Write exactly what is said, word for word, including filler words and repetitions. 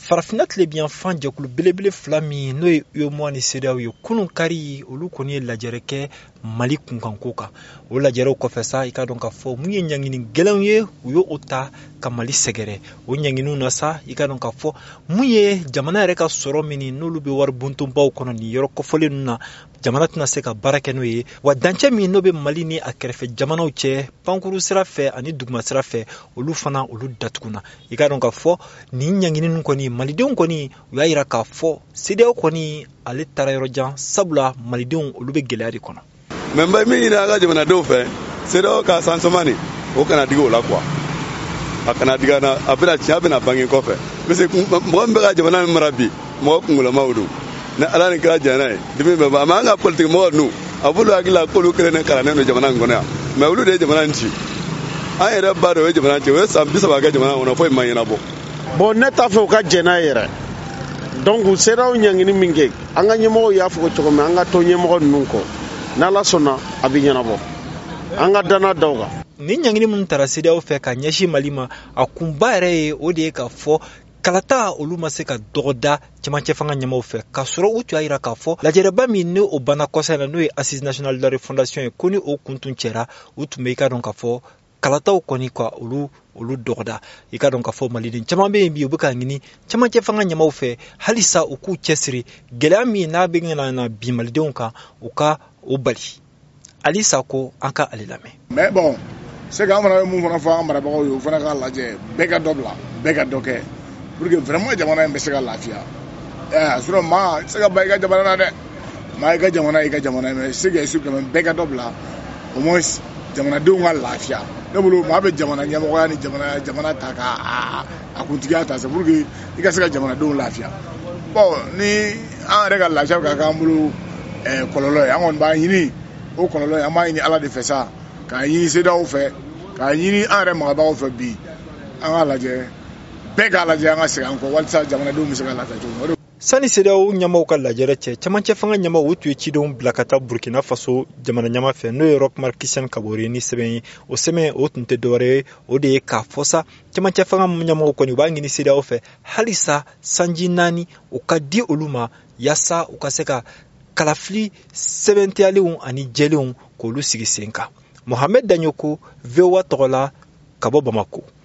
Farafinna tilebin fan jɛkulu belebele fila min n'o ye U E M O A ni C E D E A O ye kunun kari olu kɔni ye lajɛrɛ kɛ Mali kunkanko kan. O lajɛrew kɔfɛ sa i ka dɔn ka fɔ mun ye ɲangini gɛlɛnw ye u ye o ta ka Mali sɛgɛrɛ. O ɲanginiw na sa i ka dɔn ka fɔ mun ye jamana yɛrɛ ka sɔrɔ min n'olu bɛ wari buntunbaw kɔnɔ ni yɔrɔ kɔfɔlen ninnu na jamana tɛna se ka baara kɛ n'o ye. Wa dancɛ min n'o bɛ Mali ni a kɛrɛfɛ jamanaw cɛ pankuru sira fɛ ani duguma sira fɛ olu fana olu datuguna. I ka dɔn ka fɔ nin ɲangini ninnu kɔni Malidenw kɔni u y'a yira k'a fɔ C E D E A O kɔni ale taara yɔrɔ jan sabula Malidenw olu bɛ gɛlɛya de kɔnɔ. Mais n bɛ min ɲini an ka jamanadenw fɛ C E D E A O ka sansoma nin o kana digi o la quoi. A kana digi an na a bɛna tiɲɛ a bɛna bange kɔfɛ. Parce que mɔgɔ min bɛ ka jamana min mara bi mɔgɔ kungolamaw don. Ni Ala ni kira jɛna ye dimi bɛ ban mais an ka politique mɔgɔw ninnu a b'olu hakili la k'olu kelen de kalannen don jamana in kɔnɔ yan mais olu de ye jamana in ci. An yɛrɛ ba dɔ o ye jamana ci o ye san bi saba kɛ jamana kɔnɔ foyi ma ɲɛnabɔ. Bon ne t'a fɛ u ka jɛn n'a yɛrɛ donc C E D E A O ɲangini min kɛ an ka ɲɛmɔgɔw y'a fɔ cogo min an ka to ɲɛmɔgɔ ninnu kɔ n'Ala sɔnna a bɛ ɲɛnabɔ an ka danna da u kan. Ni ɲangini minnu taara C E D E A O fɛ ka ɲɛsin Mali ma a kunba yɛrɛ ye o de ye k'a fɔ kalata olu ma se ka dɔgɔda cɛmancɛ fanga ɲɛmaaw fɛ k'a sɔrɔ u tun y'a yira k'a fɔ lajɛrɛba min ni o banna kɔsa in na n'o ye Assise nationale de la refondation ye ko ni o kun tun cɛra u tun bɛ i ka dɔn k'a fɔ kalataw kɔni quoi olu olu dɔgɔda. I ka dɔn k'a fɔ Maliden caman bɛ yen bi u bɛ k'a ɲini cɛmancɛ fanga ɲɛmaaw fɛ halisa u k'u cɛsiri gɛlɛya min n'a bɛ ka na bi Malidenw kan u ka o bali. Ali Sako an ka ale lamɛn. Mais bon c'est que an fana bɛ mun fana fɔ an marabagaw ye u fana k'a lajɛ bɛɛ ka dɔ bila bɛɛ ka dɔ kɛ pour que vraiment jamana in bɛ se ka lafiya. Ɛɛ sinon maa se ka ban i ka jamana na dɛ maa i ka jamana i ka jamana mais c'est que c'est que bɛɛ ka dɔ bila au moins jamanadenw ka lafiya. Ne bolo maa bɛ jamana ɲɛmɔgɔya ni jamana jamana ta ka a kuntigiya ta c'est pour que i ka se ka jamanadenw lafiya. Bon ni an yɛrɛ ka lafiya ka k'an bolo ɛɛ kɔlɔlɔ ye an kɔni b'a ɲini o kɔlɔlɔ ye an b'a ɲini Ala de fɛ sa k'a ɲini C E D E A O fɛ k'a ɲini an yɛrɛ marabagaw fɛ bi an k'a lajɛ bɛɛ k'a lajɛ an ka segin an kɔ walasa jamanadenw bɛ se ka lafiya cogo min. Sani C E D E A O ɲɛmaaw ka lajɛrɛ cɛ cɛmancɛ fanga ɲɛmaaw u tun ye cidenw bila ka taa Burkina Faso jamana ɲɛma fɛ n'o ye Roch-Marc Christian Kabore ni sɛbɛn ye o sɛbɛn o tun tɛ dɔwɛrɛ ye o de ye k'a fɔ sa cɛmancɛ fanga ɲɛmaaw kɔni u b'a ɲini C E D E A O fɛ halisa sanji naani o ka di olu ma yaasa u ka se ka kalafili sɛbɛntiyalenw ani jɛlenw k'olu sigi sen kan. Mohamed Danyoko V O A tɔgɔ la ka bɔ Bamako.